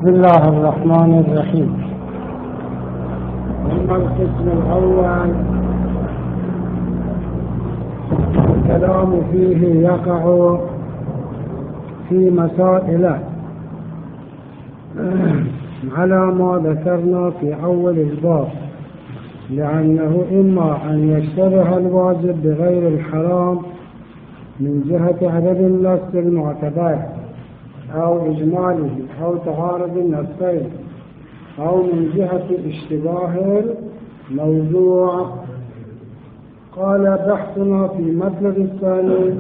بسم الله الرحمن الرحيم. أما القسم الأول الكلام فيه يقع في مسائل على ما ذكرنا في أول الباب، لأنه إما أن يشتبه الواجب بغير الحرام من جهة عدد النص المعتبر أو إجماله أو تعارض النصين أو من جهة اشتباه الموضوع. قال بحثنا في المطلب الثاني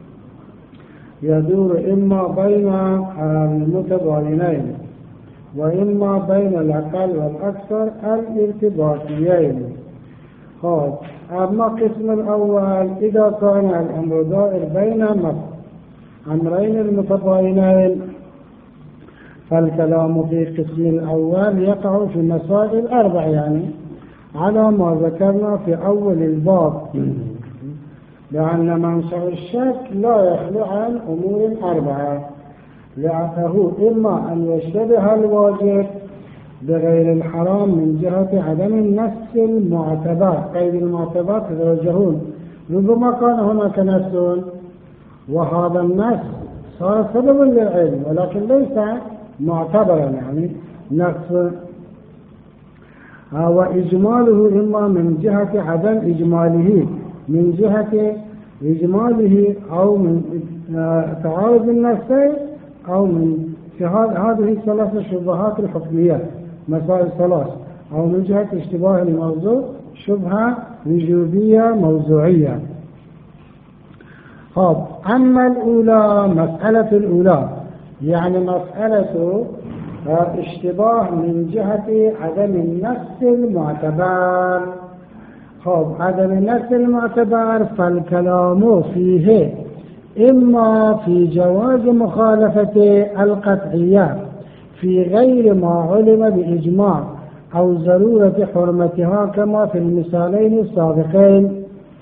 يدور إما بين المتباينين وإما بين الأقل والأكثر الارتباطيين. أما القسم الأول إذا كان الأمر دائر بين أمرين المتباينين فالكلام في القسم الأول يقع في مسائل أربع، يعني على ما ذكرنا في أول الباب، لأن منشأ الشك لا يخلو عن أمور أربعة، لأنه إما أن يشتبه الواجب بغير الحرام من جهة عدم النص المعتبر. قيد المعتبر تتوجهون، ربما كان هناك نص وهذا النص صار سببا للعلم ولكن ليس معتبرا، يعني نص. وإجماله إما من جهة عدم إجماله، من جهة إجماله أو من تعارض النصين أو من هذه الثلاث شبهات الحكمية، مسائل ثلاث، أو من جهة اشتباه الموضوع شبهة وجوبية موضوعية. أما الأولى، مسألة الأولى يعني مسألة اشتباه من جهة عدم النص المعتبر. عدم النص المعتبر فالكلام فيه إما في جواز مخالفة القطعية في غير ما علم بإجماع أو ضرورة حرمتها كما في المثالين السابقين.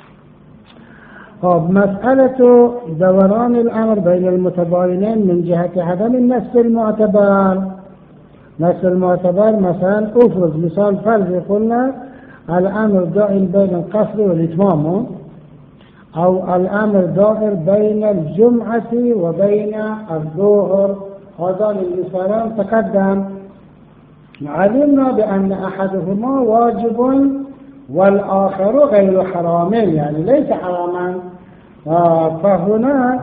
مسألة دوران الأمر بين المتباينين من جهة عدم النص المعتبر. نص المعتبر مثلا أفرض مثال فرض قلنا الأمر دائر بين القصر والإتمام، أو الأمر دائر بين الجمعة وبين الظهر. هذان المثالان تقدم، علمنا بأن أحدهما واجب والآخر غير حرام، يعني ليس حراما. فهنا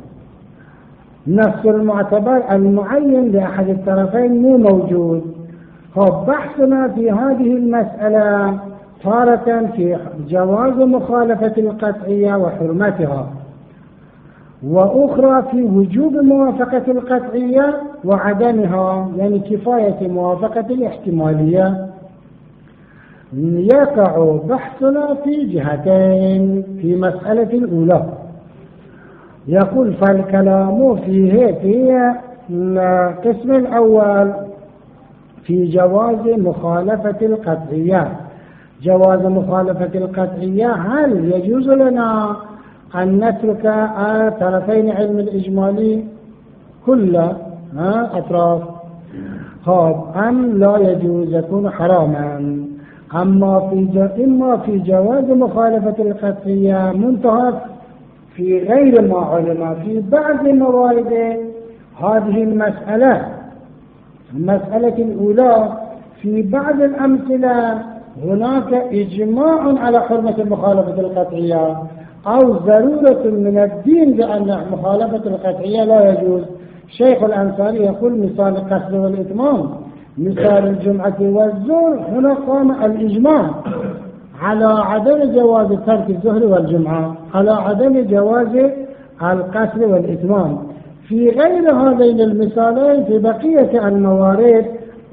نص المعتبر المعين لأحد الطرفين مو موجود. بحثنا في هذه المسألة تارة في جواز مخالفة القطعية وحرمتها، وأخرى في وجوب موافقة القطعية وعدمها، يعني كفاية موافقة الاحتمالية. يقع بحثنا في جهتين في مسألة الأولى. يقول فالكلام فيه في القسم الأول في جواز مخالفة القطعية. جواز مخالفة القطعية، هل يجوز لنا أن نترك طرفين علم الإجمالي كل أطراف أم لا يجوز، يكون حراما. إما في جواز مخالفة القطعية منتهى في غير ما علم في بعض موارد هذه المسألة الأولى. في بعض الأمثلة هناك إجماع على حرمة مخالفة القطعية أو ضرورة من الدين بأن مخالفة القطعية لا يجوز. شيخ الأنصاري يقول مثال القصر والإتمام، مثال الجمعة والظهر، هنا قام الإجماع على عدم جواز ترك الظهر والجمعة، على عدم جواز القصر والإتمام. في غير هذين المثالين في بقية الموارد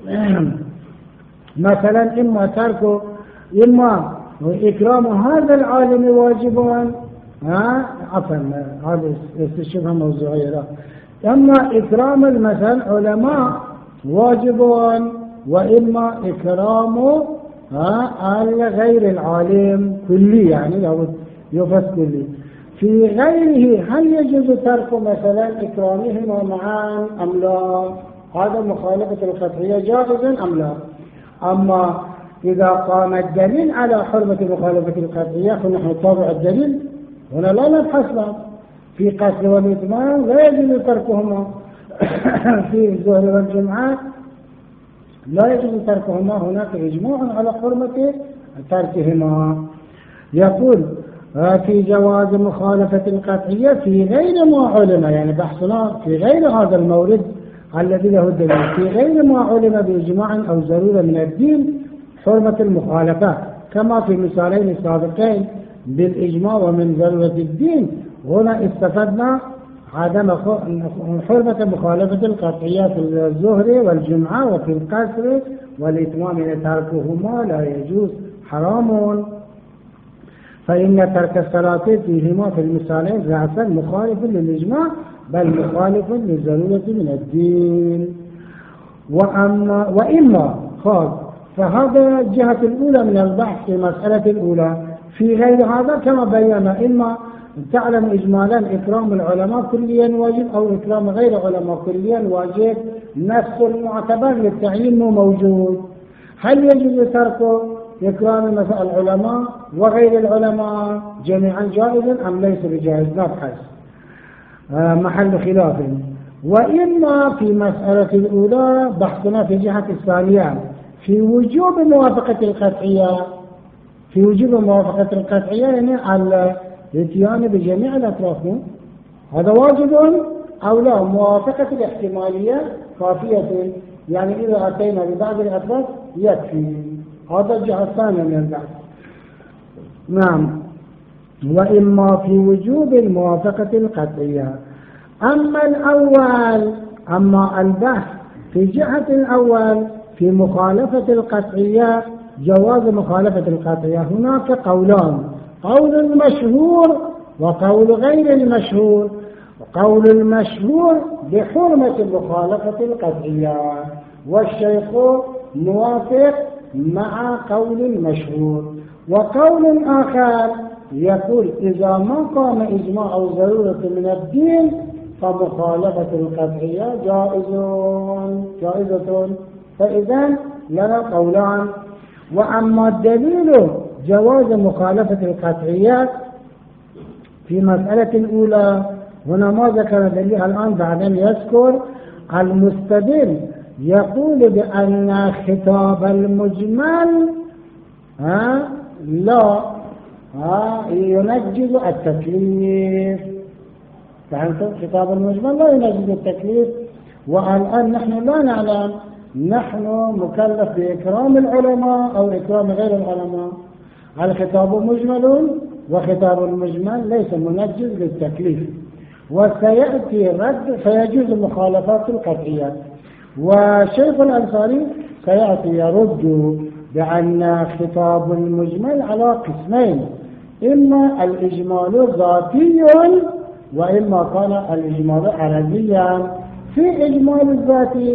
مثلا إما ترك إما إكرام هذا العالم واجبا، عفوا هذه الشبهة موضوعية، إما إكرام المثل علماء واجب وإما إكرام غير العالم كلي، يعني لو يفس كلي. في غيره هل يجوز ترك مثلا إكرامهما معا أم لا؟ هذا مخالفة القطعية جائز أم لا؟ أما إذا قام الدليل على حرمة مخالفة القطعية فنحن نتابع الدليل، هنا لا نبحث له. في قتل والإتمام لا يجوز تركهما في الظهر والجمعة لا يجوز تركهما، هناك إجماع على حرمة تركهما. يقول في جواز مخالفة القطعية في غير ما علم، يعني بحثنا في غير هذا المورد الذي له الدليل، في غير ما علم بإجماع أو ضرورة من الدين حرمة المخالفة، كما في مثالين السابقين بالإجماع ومن ضرورة الدين. هنا استفدنا عدم حرمة مخالفة القطعية في الظهر والجمعة، وفي القصر والإتمام تركهما لا يجوز حرام، فإن ترك الصلاة فيهما في المثالين رأسا مخالف للإجماع بل مخالف للضرورة من الدين. وإما خاص، فهذا الجهة الأولى من البحث في المسألة الأولى. في غير هذا كما بينا، إما تعلم إجمالا إكرام العلماء كليا واجب أو إكرام غير علماء كليا واجب، نفس المعتبر للتعيين مو موجود. هل يجوز ترك إكرام مثلا العلماء وغير العلماء جميعا جائز أم ليس بجائز؟ نبحث محل خلاف. وإما في مسألة الأولى بحثنا في جهة الثانية في وجوب موافقة القطعية، في وجوب موافقة القطعية يعني على الاتيان بجميع الأطراف، هذا واجب أو لا؟ موافقة الاحتمالية كافية، يعني إذا أتينا ببعض الأطراف يكفي. هذا الجهة الثانية من البحث. نعم. وإما في وجوب الموافقة القطعية. أما الأول، أما البحث في جهة الأول في مخالفة القطعية، جواز مخالفة القطعية، هناك قولان، قول المشهور وقول غير المشهور. قول المشهور بحرمة مخالفة القطعية، والشيخ موافق مع قول المشهور. وقول آخر يقول إذا ما قام إجماع أو ضرورة من الدين فمخالفة القطعية جائزة. فإذا لنا قولان. وأما الدليل جواز مخالفة القطعيات في مسألة الأولى، هنا ما ذكر دليل الآن، بعدين يذكر المستدل يقول بأن خطاب المجمل لا ينجز التكليف. فهمتم؟ خطاب المجمل لا ينجز التكليف. والآن نحن لا نعلم نحن مكلف بإكرام العلماء أو إكرام غير العلماء. الخطاب مجمل وخطاب المجمل ليس منجز للتكليف، وسيأتي رد فيجوز مخالفات القطعيات. وشيخ الأنصاري سيأتي يرد بأن خطاب المجمل على قسمين، إما الإجمال ذاتي وإما كان الإجمال عرضيا. في إجمال الذاتي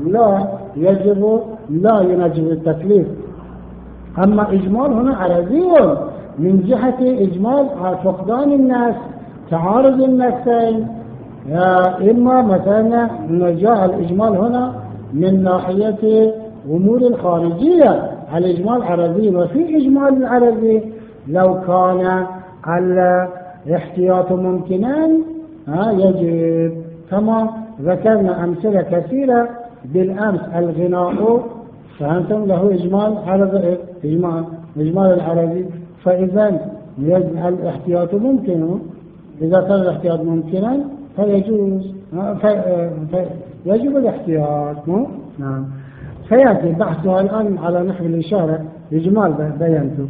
لا ينجز التكليف، أما إجمال هنا عرضي من جهة إجمال فقدان الناس، تعارض النفسين. إما مثلا جاء الإجمال هنا من ناحية أمور الخارجية، الإجمال عرضي. وفي إجمال العرضي لو كان الاحتياط ممكنا يجب، كما ذكرنا أمثلة كثيرة بالأمس. الغناء فهمتم له إجمال عرضي، إجمال العرضي. فإذا الاحتياط ممكن، إذا كان الاحتياط ممكنا فيجوز يجب الاحتياط. نعم. سيأتي بحثها الآن على نحو الإشارة، إجمال بيانته.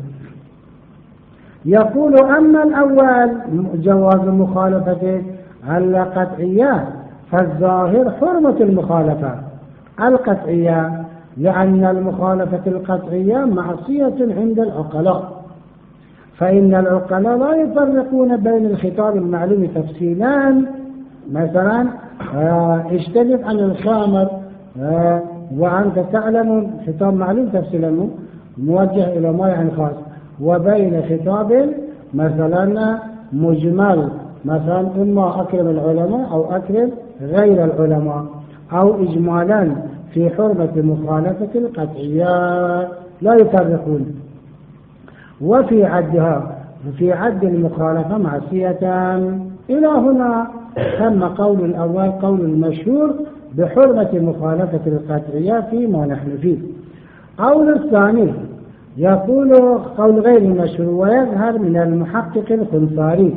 يقول أما الأول جواز مخالفة القطعية فالظاهر حرمة المخالفة القطعية، لأن المخالفة القطعية معصية عند العقلاء، فإن العقلاء لا يفرقون بين الخطاب المعلوم تفصيلا. مثلا اجتنب عن الخمر وأنت تعلم خطاب معلوم تفصيلا موجه إلى ما يعني خاص، وبين خطاب مثلا مجمل، مثلا إما أكرم العلماء أو أكرم غير العلماء. أو إجمالا في حرمة مخالفة القطعية لا يفرقون. وفي عد المخالفة معصية. إلى هنا تم قول الأول قول المشهور بحرمة مخالفة القطعية فيما نحن فيه. قول الثاني يقول قول غير المشهور ويظهر من المحقق الخنصاري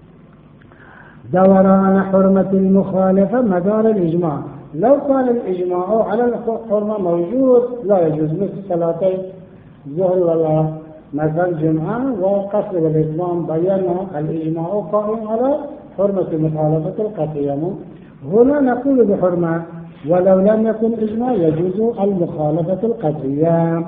دوران حرمة المخالفة مدار الإجماع. لو كان الإجماع على الحرمة موجود لا يجوز، مثل صلاتي الظهر ولا مثلا جمعة وقصر والإتمام بينا الإجماع قائم على حرمة مخالفة القطعية. هنا نقول بحرمة، ولو لم يكن إجماع يجوز المخالفة القطعية.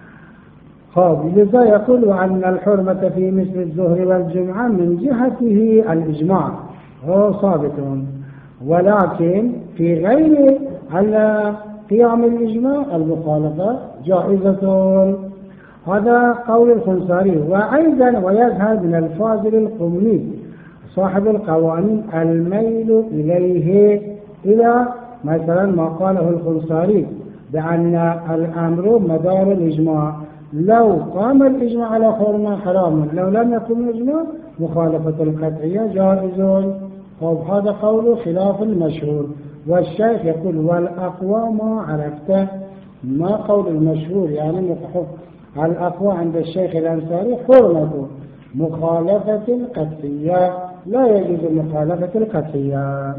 لذا يقول أن الحرمة في مثل الظهر والجمعة من جهته الإجماع هو ثابت، ولكن في غير قيام الإجماع المخالفة جائزة. هذا قول الخنصاري. وأيضا ويظهر من الفاضل القمي صاحب القوانين الميل إليه إلى مثلا ما قاله الخنصاري بأن الأمر مدار الإجماع. لو قام الإجماع على حرمة حرام، لو لم يكن الإجماع مخالفة القطعية جائز. هذا قول خلاف المشهور. والشيخ يقول والأقوى ما عرفته، ما قول المشهور يعني الأقوى عند الشيخ الأنصاري حرمة مخالفة القطعية، لا يجوز مخالفة القطعية.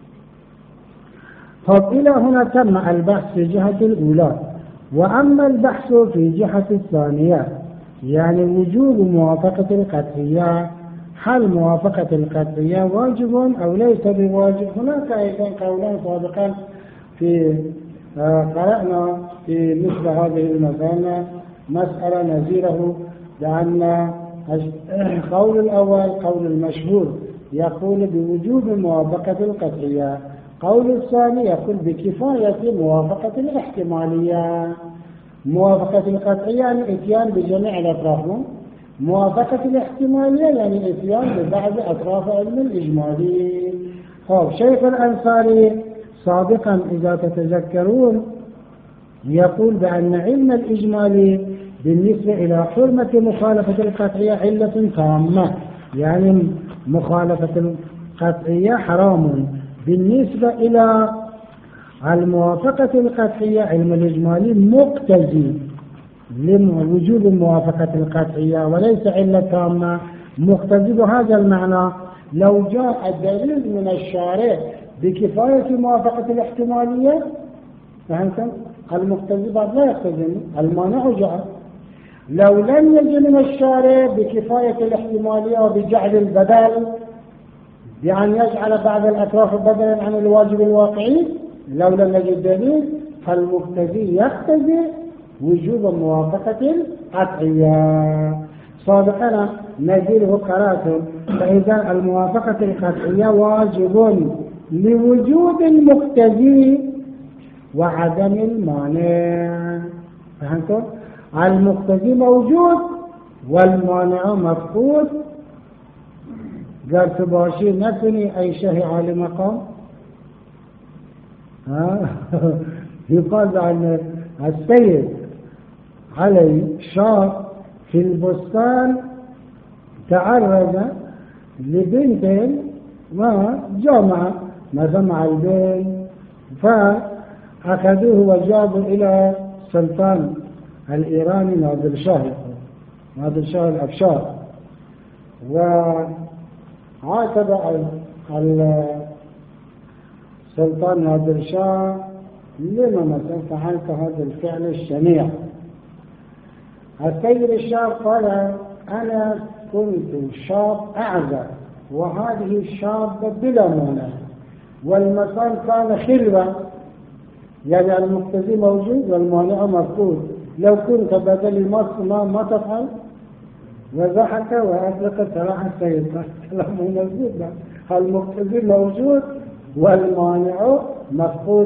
إلى هنا تم البحث في جهة الأولى. وأما البحث في جهة الثانية يعني وجوب موافقة القطعية، هل موافقة القطعية واجب أو ليس بواجب؟ هناك أيضا قولان سابقا في قرأنا في مثل هذه مسألة نزيره، لأن قول الأول قول المشهور يقول بوجوب موافقة القطعية، قول الثاني يقول بكفاية موافقة الاحتمالية. موافقة القطعية يعني اتيان بجميع الأطراف، موافقة الاحتمالية يعني اتيان ببعض أطراف علم الإجمالي. شيخ الأنصاري سابقا إذا تتذكرون يقول بأن علم الإجمالي بالنسبة إلى حرمة مخالفة القطعية علة تامة، يعني مخالفة القطعية حرام. بالنسبة إلى الموافقة القطعية علم الإجمالي مقتضي لوجود الموافقة القطعية وليس علة تامة، مقتضي بهذا المعنى. لو جاء الدليل من الشارع بكفاية موافقة الاحتمالية فهمتم؟ المقتضي بعد لا يقتضي، المانع جاء. لو لم يجي من الشارع بكفاية الاحتمالية وبجعل البدل بأن يجعل بعض الأطراف بدلا عن الواجب الواقعي، لو لم يجد دليل فالمقتضي يقتضي وجوب موافقة القطعية. سابقا نزيله قراءة، فإذا الموافقة القطعية واجب لوجود المقتضي وعدم المانع. فهمتم؟ المقتضي موجود والمانع مفقود. قال تباشي نثني أي شيء على مقام يقال عن السيد علي شاب في البستان تعرض لبنت وجمع مع البنت، فأخذوه وجابوا إلى سلطان الإيراني نادر شاه الأفشار، وعاتب السلطان نادر شاه لما مثلا فعلت هذا الفعل الشنيع. السيد الشاب قال أنا كنت شاب أعزب وهذه الشابة بلا مانع والمكان كان خلوة، يعني المقتضي موجود والمانع مفقود، لو كنت بدل ما تفعل. وضحك وأطلق سراح السيد كلامه موجود، المقتضي موجود والمانع مفقود.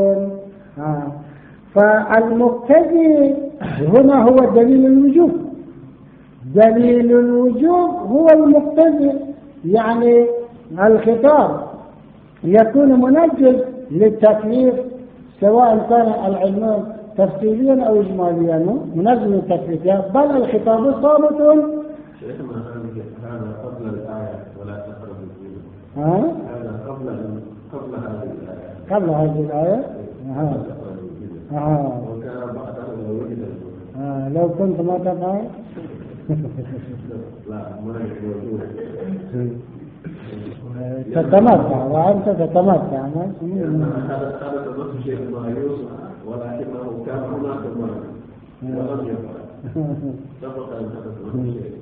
فالمقتضي هنا هو دليل الوجوب، دليل الوجوب هو المقتضي، يعني الخطاب يكون منجز للتكليف سواء كان العلم تفصيليا أو إجماليا منزل التكليف، بل الخطاب صامت. شيخنا هذا قبل الآية ولا تقربوا الزنا. هذا قبل هذه الآية. قبل هذه الآية. وكان بعدها لو وجد لو كنت ما تفعل. لا ما يقولون. تتمتع وأنت تتمتع. هذا تمثل شيء ما يوصف، ولكنه كان هناك مانع ولم يفعل. سبق أن حدث شيء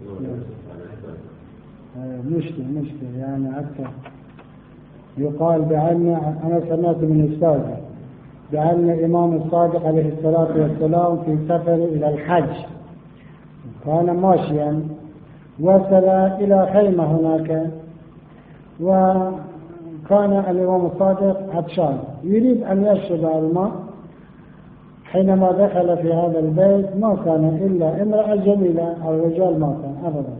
مشكلة يعني حتى يقال بأن أنا سمعت من أستاذ بأن الإمام الصادق عليه الصلاة والسلام في سفر إلى الحج كان ماشيا، وصل إلى خيمة هناك، وكان الإمام الصادق عطشان يريد أن يشرب الماء. حينما دخل في هذا البيت ما كان إلا امرأة جميلة أو رجال، ما كان أبدا.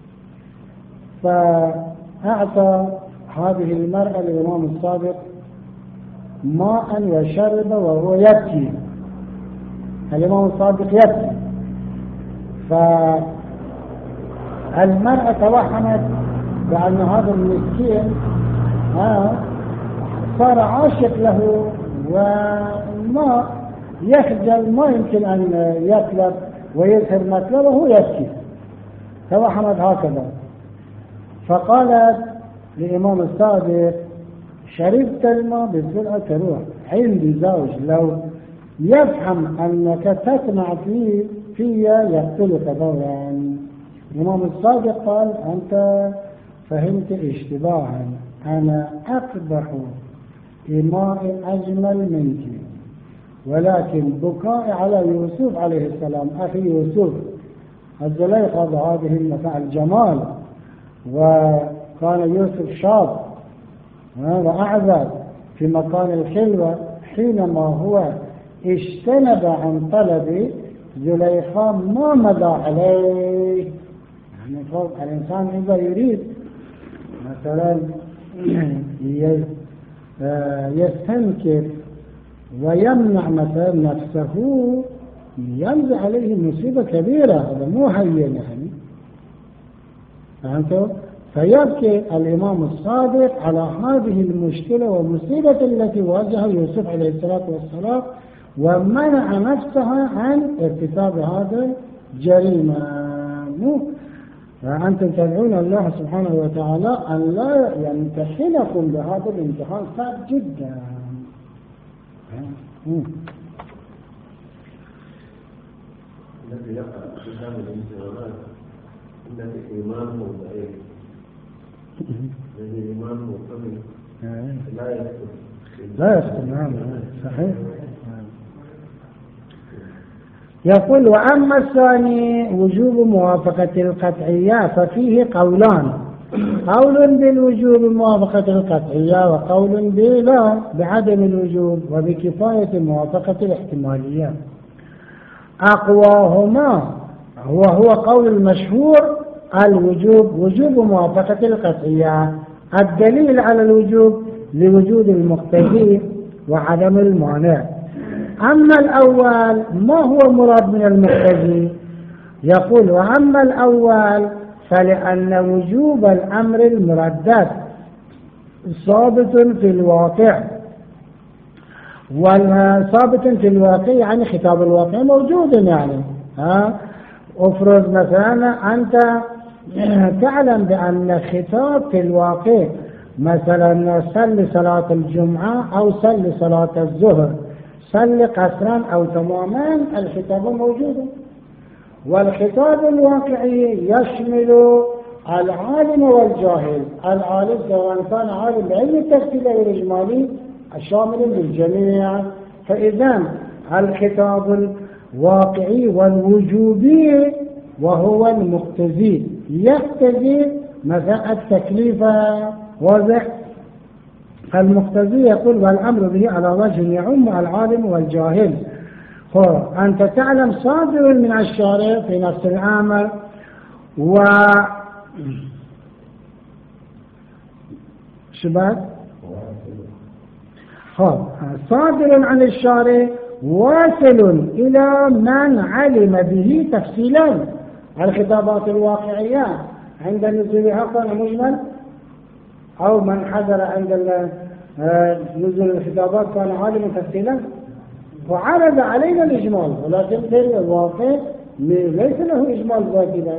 فأعطى هذه المرأة للإمام الصادق ماء وشرب وهو يبكي. الإمام الصادق يبكي، فالمرأة توهمت بأن هذا المسكين صار عاشق له وما يخجل، ما يمكن أن يطلب ويظهر مطلبه وهو يبكي. توهمت هكذا، فقالت للإمام الصادق شربت الماء بسرعة تروح. عندي زوج لو يفهم أنك تسمع في يقتلك فورا. الإمام الصادق قال أنت فهمت اشتباها، أنا أقبح إماء أجمل منك، ولكن بكاء على يوسف عليه السلام أخي يوسف الزليخة بهذه المتاع الجمال، وكان يوسف شاب وأعزب في مكان الخلوة، حينما هو اجتنب عن طلب زليخة ما مضى عليه. يعني الإنسان إذا يريد مثلا يستنكر ويمنع مثلا نفسه ينزل عليه مصيبة كبيرة، هذا مو هين يعني. فهمتوا؟ فيبكي الإمام الصادق على هذه المشكلة والمصيبة التي واجهها يوسف عليه الصلاة والسلام، ومنع نفسها عن ارتكاب هذا الجريمة. فأنتم تدعون الله سبحانه وتعالى أن لا يمتحنكم بهذا الامتحان صعب جدا. الذي يقع في هذه الامتحانات الذي إيمانه ضعيف، الذي إيمانه قوي لا يخطئ. نعم صحيح. يقول وأما الثاني وجوب موافقة القطعية ففيه قولان، قول بالوجوب موافقة القطعية وقول بلا بعدم الوجوب وبكفاية موافقة الاحتمالية. أقواهما وهو قول المشهور الوجوب، وجوب موافقة القطعية. الدليل على الوجوب لوجود المقتضي وعدم المانع. أما الأول ما هو مراد من المقتضي؟ يقول وأما الأول فلأن وجوب الأمر المردد ثابت في الواقع، والثابت في الواقع يعني خطاب الواقع موجود. يعني افرض مثلا أنت تعلم بأن خطاب في الواقع مثلا صل صلاة الجمعة أو صل صلاة الظهر، صل قصرا أو تماما، الخطاب موجود. والخطاب الواقعي يشمل العالم والجاهل. العالم سواء كان عالم بعلم التفصيل أو الإجمالي الشامل للجميع. فإذا الخطاب الواقعي والوجوبي وهو المقتضي يقتضي مثلا التكليف واضح. فالمقتضي يقول والأمر به على وجه يعم العالم والجاهل. أنت تعلم صادر من الشارع في نفس الأمر صادر عن الشارع واصل إلى من علم به تفصيلا. الخطابات الواقعية عند نزولها كان مجمل، أو من حضر عند نزول الخطابات كان عالما تفصيلا، وعرض علينا الإجمال، ولكن في الواقع ليس له إجمال ذاتي،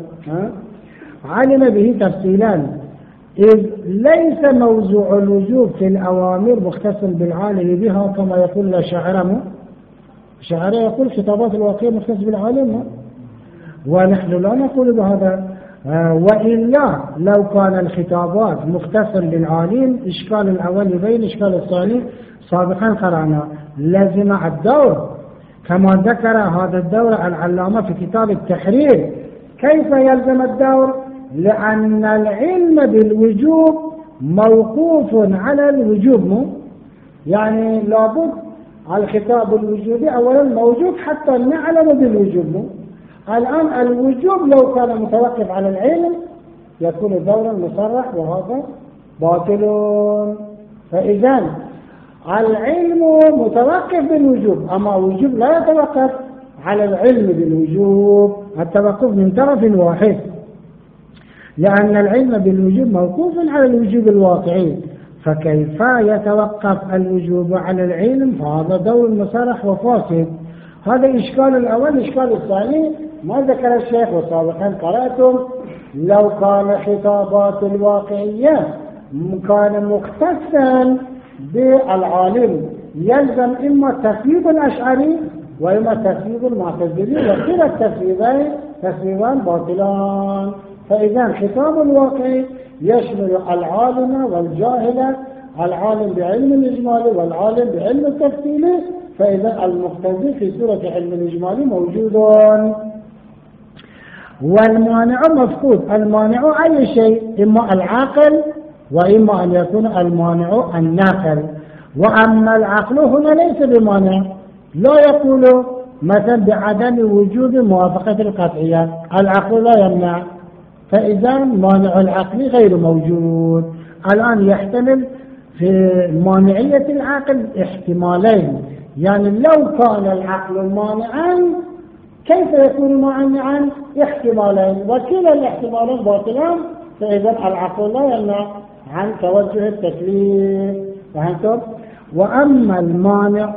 علم به تفصيلا، إذ ليس موضوع الوجوب في الأوامر مختص بالعالم بها كما يقول الشاعر. الشاعر يقول خطابات الواقعية مختص بالعالم، ونحن لا نقول بهذا. وإلا لو كان الخطابات مختصا بالعالم إشكال الأول بين إشكال الثاني سابقا قرأنا لازم الدور، كما ذكر هذا الدور العلامة في كتاب التحرير. كيف يلزم الدور؟ لأن العلم بالوجوب موقوف على الوجوب، يعني لابد الخطاب الوجوبي أولا موجود حتى نعلم بالوجوب. الآن الوجوب لو كان متوقف على العلم يكون دورا مصرح، وهذا باطل. فإذا العلم متوقف بالوجوب، أما الوجوب لا يتوقف على العلم بالوجوب، التوقف من طرف واحد، لأن العلم بالوجوب موقوف على الوجوب الواقعي، فكيف يتوقف الوجوب على العلم؟ فهذا دور مصرح وفاسد. هذا إشكال الأول. إشكال الثاني ما ذكر الشيخ وسابقا قرأتم، لو كان خطابات الواقعية كان مختصا بالعالم يلزم إما تثبيت الأشعري وإما تثبيت المعتزلي، وكلا تثبيتان باطلان. فإذا خطاب الواقعي يشمل العالم والجاهل، العالم بعلم الإجمالي والعالم بعلم التفصيلي، فإذا المقتضي في سورة علم الإجمالي موجود. والمانع مفقود. المانع أي شيء، إما العاقل وإما أن يكون المانع الناقل. وأما العقل هنا ليس بمانع، لا يقول مثلا بعدم وجود موافقة القطعية، العقل لا يمنع، فإذا مانع العقل غير موجود. الآن يحتمل في مانعية العقل احتمالين، يعني لو كان العقل مانعا كيف يكون مانعا؟ احتمالين، وكلا الاحتمالين باطلان، فإذا العقل لا يمنع عن توجه التكليف. فهمتم؟ وأما المانع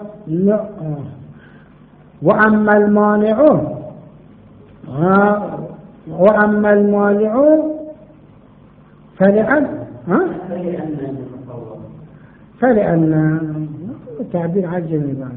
فلأن تعبير عجمي بعد.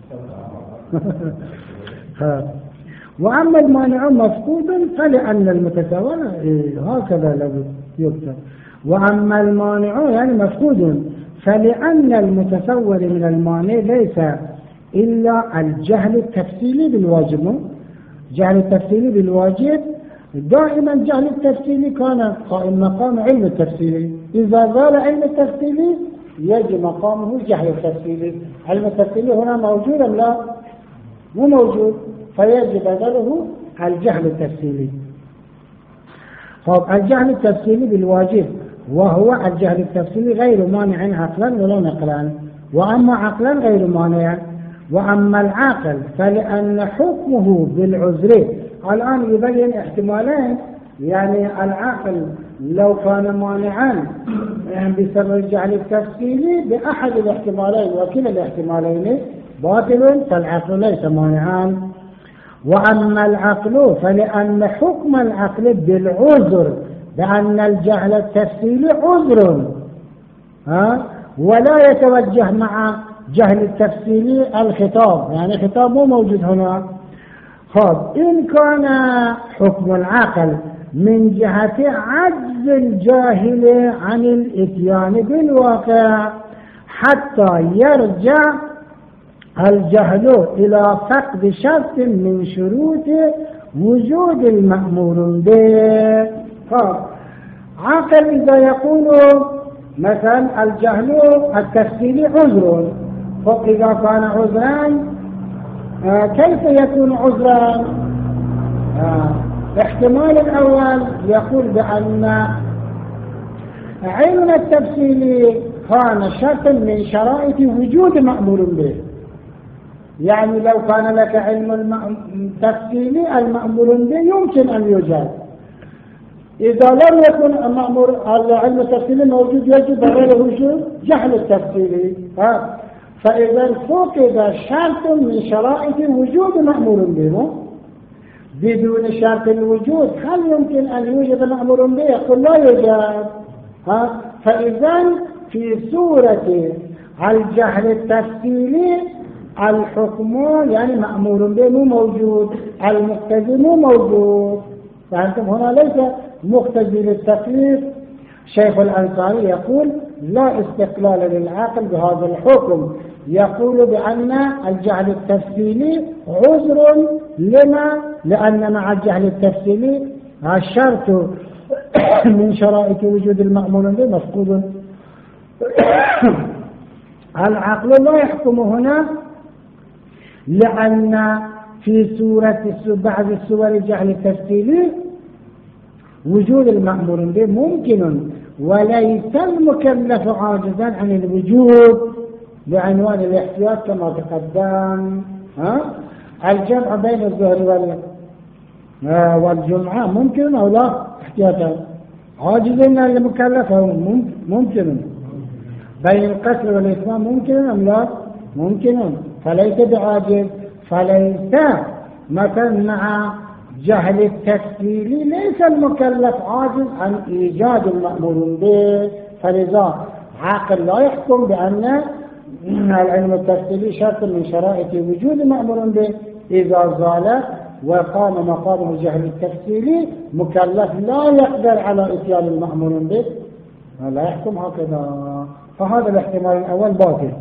وأما المانع مفقود فلأن المتساوى، هكذا لابد يكتب. وأما المانع يعني مفقود فلأن المتصور من المانع ليس إلا الجهل التفصيلي بالواجب. جهل التفصيلي بالواجب دائما جهل التفصيلي كان قائم مقام علم التفصيلي، إذا زال علم التفصيلي يجي مقامه الجهل التفصيلي. علم التفصيلي هنا موجود أم لا؟ مو موجود، فيجب بدله الجهل التفصيلي. الجهل التفصيلي بالواجب، وهو الجهل التفصيلي غير مانع عقلا ولا نقلا، وأما عقلا غير مانع. وأما العاقل فلأن حكمه بالعذر. الآن يبين احتمالين، يعني العاقل لو كان مانعا بسبب الجهل التفصيلي بأحد الاحتمالين وكلا الاحتمالين باطل، فالعقل ليس مانعا. وأما العقل فلأن حكم العقل بالعذر، بأن الجهل التفصيلي عذر ولا يتوجه مع جهل التفصيلي الخطاب، يعني خطاب مو موجود هنا. إن كان حكم العقل من جهة عجز الجاهل عن الاتيان بالواقع حتى يرجع الجهل إلى فقد شرط من شروط وجود المأمور به. عقل إذا يقول مثلا الجهل التفصيلي عذر، فإذا كان عذرا كيف يكون عذرا؟ احتمال الأول يقول بأن علم التفصيل كان شرط من شرائط وجود مأمور به. يعني لو كان لك علم التفصيلي المأمور به يمكن أن يوجد. إذا لم يكن العلم التفصيلي موجود يجب غير وجود جهل التفصيلي. فإذا فقد شرط من شرائط وجود مأمور به بدون شرط الوجود هل يمكن أن يوجد مأمور به؟ يقول لا يوجد. فإذا في صورة الجهل التفصيلي الحكم يعني مأمور به مو موجود، المقتضي مو موجود. فأنتم هنا ليس مقتضي للتكليف. شيخ الأنصاري يقول لا استقلال للعاقل بهذا الحكم، يقول بأن الجهل التفصيلي عذر لما؟ لأن مع الجهل التفصيلي الشرط من شرائط وجود المأمور به مفقود. العقل لا يحكم هنا لأن في سورة بعض السور الجهل التفصيلي وجود المأمور به ممكن، وليس المكلف عاجزا عن الوجود بعنوان الاحتياط كما تقدم. الجمع بين الظهر والجمعة ممكن أو لا احتياطا؟ عاجز المكلف ممكن. بين القتل والإثم ممكن أم لا؟ ممكن، فليس بعاجز. فليس مثلا مع جهل التفصيلي ليس المكلف عاجز عن إيجاد المأمور به. فلذا عاقل لا يحكم بأن العلم التفصيلي شرط من شرائط وجود مأمور به. إذا زال وقام مقام الجهل التفصيلي مكلف لا يقدر على إتيان المأمور به، لا يحكم هكذا. فهذا الاحتمال الأول باطل.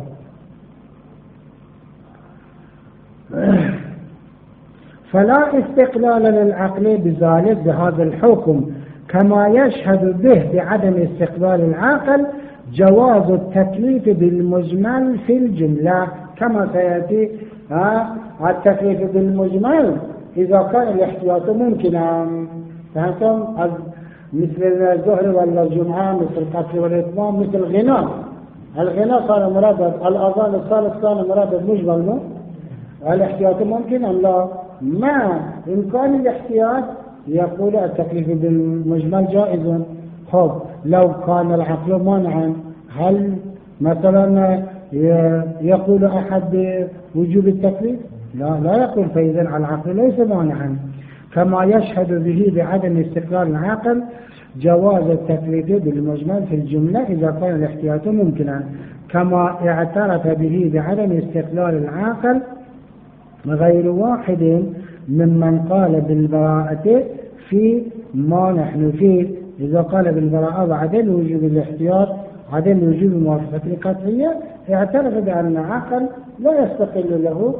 فلا استقلال للعقل بذلك بهذا الحكم، كما يشهد به بعدم استقلال العقل جواز التكليف بالمجمل في الجملة، كما سيأتي التكليف بالمجمل إذا كان الاحتياط ممكنا. فهمتم؟ مثل الظهر ولا الجمعة، مثل القتل والإتمام، مثل الغناء. الغناء كان مرادف، الأذان الثالث كان مرادف مجمل، الاحتياط ممكن أم لا؟ مع إمكان الاحتياط يقول التكليف بالمجمل جائز. خب لو كان العقل مانعا هل مثلا يقول أحد بوجوب التكليف؟ لا يقول. فإذا العقل ليس مانعا، كما يشهد به بعدم استقلال العقل جواز التكليف بالمجمل في الجملة إذا كان الاحتياط ممكنا، كما اعترف به بعدم استقلال العقل غير واحد ممن قال بالبراءة في ما نحن فيه. إذا قال بالبراءة وعدم وجوب الاحتياط عدم وجوب الموافقة القطعية اعترف بأن العقل لا يستقل له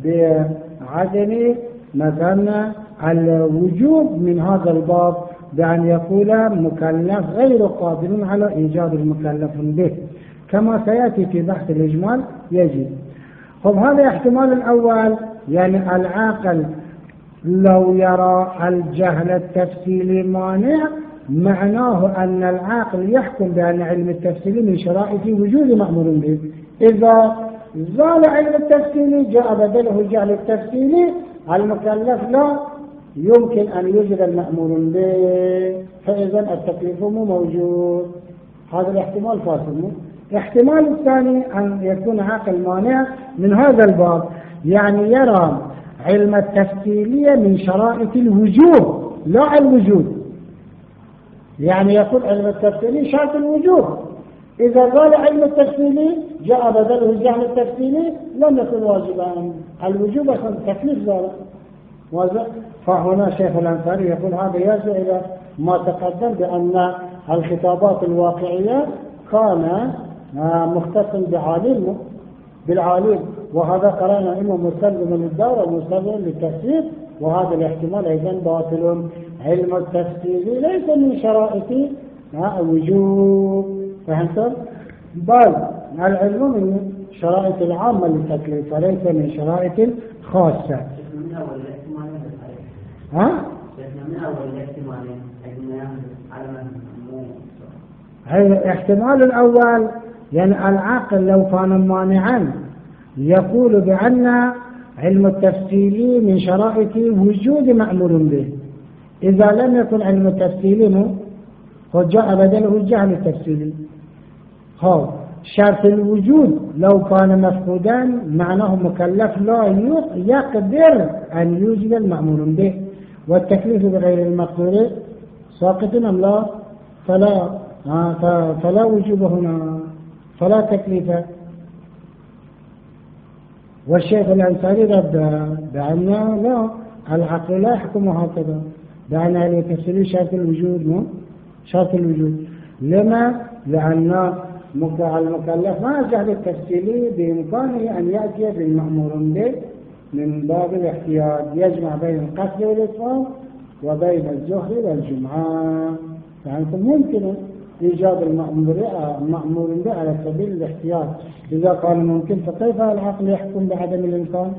بعدم مثلا الوجوب من هذا الباب، بأن يقول مكلف غير قادر على إيجاد المكلف به، كما سيأتي في بحث الإجمال يجب. طب هذا احتمال الأول، يعني العاقل لو يرى الجهل التفصيلي مانع معناه أن العاقل يحكم بأن علم التفصيلي من شرائط وجود مأمور به. إذا زال علم التفصيلي جاء بدله الجهل التفصيلي المكلف لا يمكن أن يوجد المأمور به، فإذا التكليف مو موجود. هذا الاحتمال فاصل. الاحتمال الثاني أن يكون عاقل مانع من هذا الباب، يعني يرى علم التفصيلية من شرائط الوجوب لا الوجود، يعني يقول علم التفصيلي شرط الوجوب. إذا قال علم التفصيلي جاء بدله الجهل التفصيلي لم يكن واجبا، الوجوب أصلا تكليف ذلك واضح. فهنا شيخ الأنصاري يقول هذا يرجع إلى ما تقدم بأن الخطابات الواقعية كان مختص بالعالم، وهذا قرأنا إنه مسلم للدورة ومسلم للتفسير، وهذا الاحتمال أيضا باطل. علم التفسير ليس من شرائط الوجوب، فهمتم؟ بل العلم من شرائط العامة للتكليف وليس من شرائط خاصة. الاحتمال الأول يعني العقل لو كان مانعا يقول بأن علم التفصيل من شرائط وجود مأمور به. إذا لم يكن علم التفصيل جاء بدله الجهل التفصيلي. شرط الوجود لو كان مفقودا معناه مكلف لا يقدر أن يوجد المأمور به، والتكليف بغير المقدور ساقط أم لا؟ فلا وجوب هنا، فلا تكليف. والشيخ الأنصاري رد بأن لا، العقل لا يحكم هكذا، بأن التفصيل شرط الوجود شرط الوجود. لما؟ لأن المكلف مع الجهل التفصيلي بإمكانه أن يأتي بالمأمور به من باب الاحتياط، يجمع بين القتل والإطفال وبين الزهر والجمعة. يعني ممكن إيجاد المأمور به على سبيل الاحتياط. إذا كان ممكن فكيف العقل يحكم بعدم الإمكان؟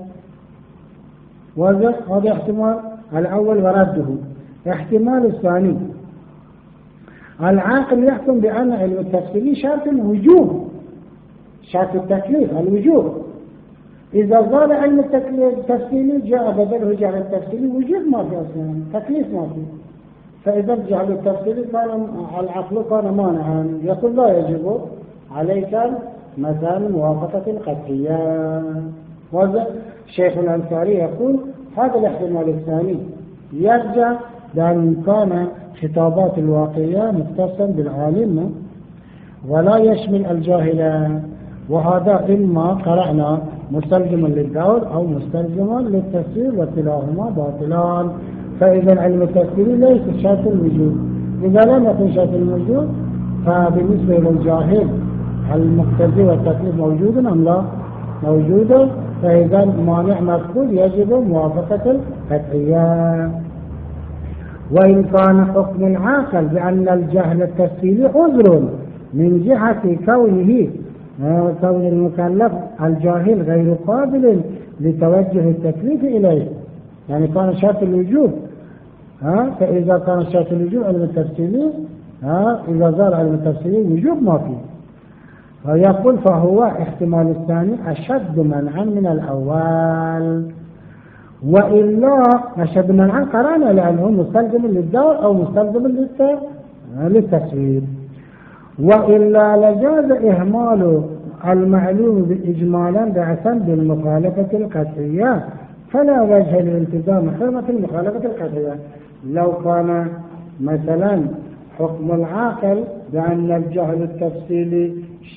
هذا احتمال الأول ورده. احتمال الثاني، العاقل يحكم بأن علم التفصيل شرط الوجوب، شرط التكليف الوجوب. إذا زال علم التفصيل جاء بدله جهل التفصيل، وجوب ما في أصلا، تكليف ما في. فإذا جهل التفصيل كان العقل كان مانعا، يقول لا يجب عليك مثلا موافقة القطعية. وهذا الشيخ الأنصاري يقول هذا الاحتمال الثاني يرجع لأن كان خطابات الواقعية مختصا بالعالم ولا يشمل الجاهل، وهذا إما قرأنا مستلزما للدور أو مستلزما للتفسير، وكلاهما باطلان. فإذا علم التفسير ليس شرط الوجود. إذا لم يكن شرط الوجود فبالنسبة للجاهل المقتضي والتكليف موجود أم لا؟ موجود. فإذا مانع مفقود يجب موافقة القطعية. وإن كان حكم العاقل بأن الجهل التفصيلي عذر من جهة كون المكلف الجاهل غير قابل لتوجه التكليف إليه، يعني كان شرط الوجوب. فإذا كان شرط الوجوب علم التفصيلي، إذا زال علم التفصيلي وجوب ما فيه. فيقول فهو احتمال الثاني أشد منعا من الأول. وإلا أشد منعا قرانا لأنه مستلزم للدور أو مستلزم للتسوير. وإلا لجاز إهمال المعلوم بإجمالا بعثا بالمخالفة القطعية، فلا وجه لالتزام حرمة المخالفة القطعية. لو كان مثلا حكم العاقل بأن الجهل التفصيلي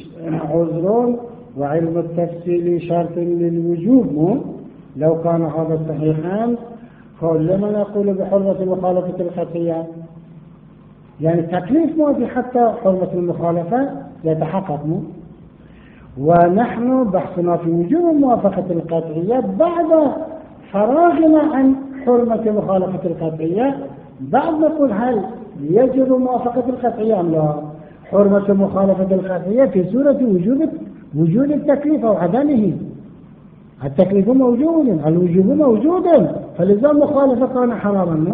عذر وعلم التفصيل شرط للوجوب، لو كان هذا صحيحا فلما نقول بحرمة المخالفة القطعية؟ يعني تكليف ما في حتى حرمة المخالفة يتحقق. ونحن بحثنا في وجوب موافقة القطعية بعد فراغنا عن حرمة مخالفة القطعية. بعد نقول هل يجب موافقة القطعية أم لا؟ حرمة مخالفة القطعية في سورة وجود التكليف أو عدمه. التكليف موجود، الوجوب موجود، فلذا المخالفة كان حراما.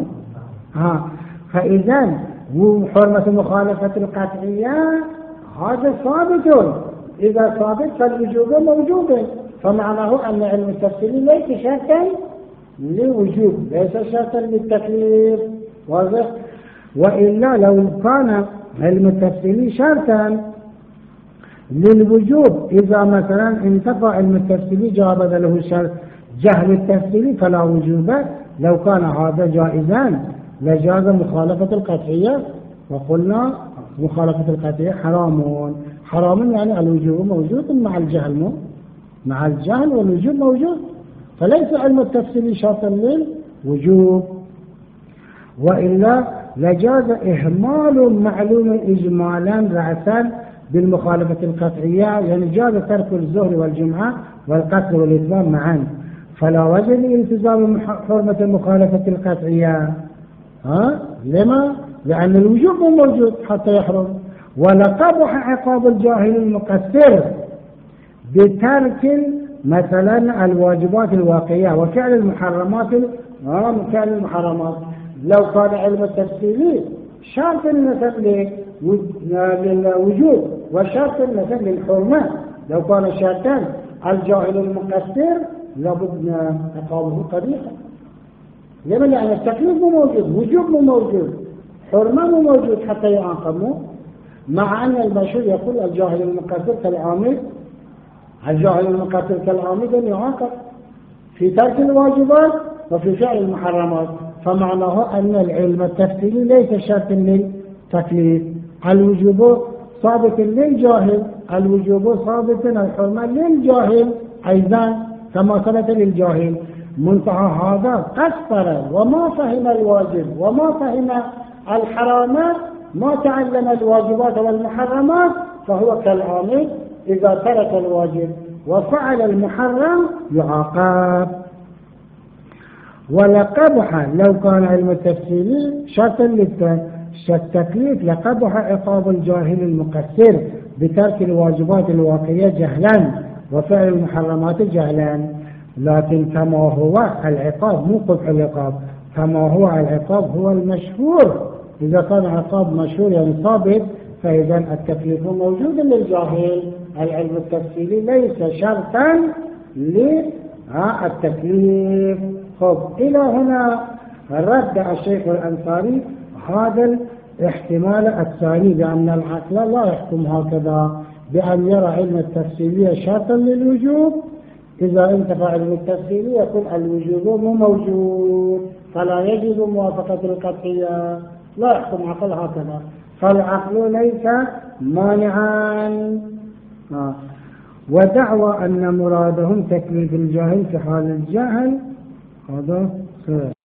فإذا حرمة مخالفة القطعية هذا ثابت. إذا ثابت فالوجوب موجود، فمعناه أن علم التفصيل ليس شرطا للوجوب، ليس شرطا للتكليف. وإلا لو كان علم التفصيل شرطا للوجوب، إذا مثلا انتفى علم التفصيل جاء بدله شرط جهل التفصيل فلا وجوب. لو كان هذا جائزا لجاز مخالفة القطعية، وقلنا مخالفة القطعية حرام يعني الوجوب موجود مع الجهل، مع الجهل والوجوب موجود، فليس علم التفصيل شرطا للوجوب. وإلا لجاز إهمال معلوم إجمالا رأسا بالمخالفة القطعية، يعني جاز ترك الظهر والجمعة والقتل والإتمام معا، فلا وجه لالتزام حرمة المخالفة القطعية. لما؟ لأن الوجوب موجود حتى يحرم. ولقبح عقاب الجاهل المقصر بترك مثلا الواجبات الواقعية وفعل المحرمات. فعل المحرمات لو كان علم التفصيل شرط مثلا للوجود، وشرط مثلا للحرمة. لو كان شرطا الجاهل المقصر لابد عقابه قبيحا. لما؟ لأن التكليف مو موجود، وجوب مو موجود، حرمة مو موجود حتى يعاقبوا. مع أن المشهور يقول الجاهل المقصر كالعامل، الجاهل المقصر كالعامل أن يعاقب في ترك الواجبات وفي فعل المحرمات. فمعناه أن العلم التفصيلي ليس شرط للتكليف. الوجوب ثابت للجاهل، الوجوب ثابت الحرمة للجاهل أيضا كما ثبت للجاهل. منتهى هذا قصر وما فهم الواجب وما فهم الحرامات، ما تعلم الواجبات والمحرمات، فهو كالعامل إذا ترك الواجب وفعل المحرم يعاقب. ولقبح لو كان علم التفصيل شرطا للتكليف لقبح عقاب الجاهل المقصر بترك الواجبات الواقعية جهلا وفعل المحرمات جهلا. لكن كما هو العقاب مو قبح العقاب، كما هو العقاب هو المشهور. إذا كان عقاب مشهور يعني ثابت فإذا التكليف موجود للجاهل. العلم التفصيلي ليس شرطا للتكليف. خب إلى هنا رد الشيخ الأنصاري هذا الاحتمال الثاني بأن العقل لا يحكم هكذا، بأن يرى علم التفصيلية شرطا للوجوب. إذا انتفع علم التفصيلي يقول الوجوب مو موجود فلا يجب موافقة القطعية، لا يحكم عقل هكذا. فالعقل ليس مانعا. ودعوى أن مرادهم تكليف الجاهل في حال الجهل هذا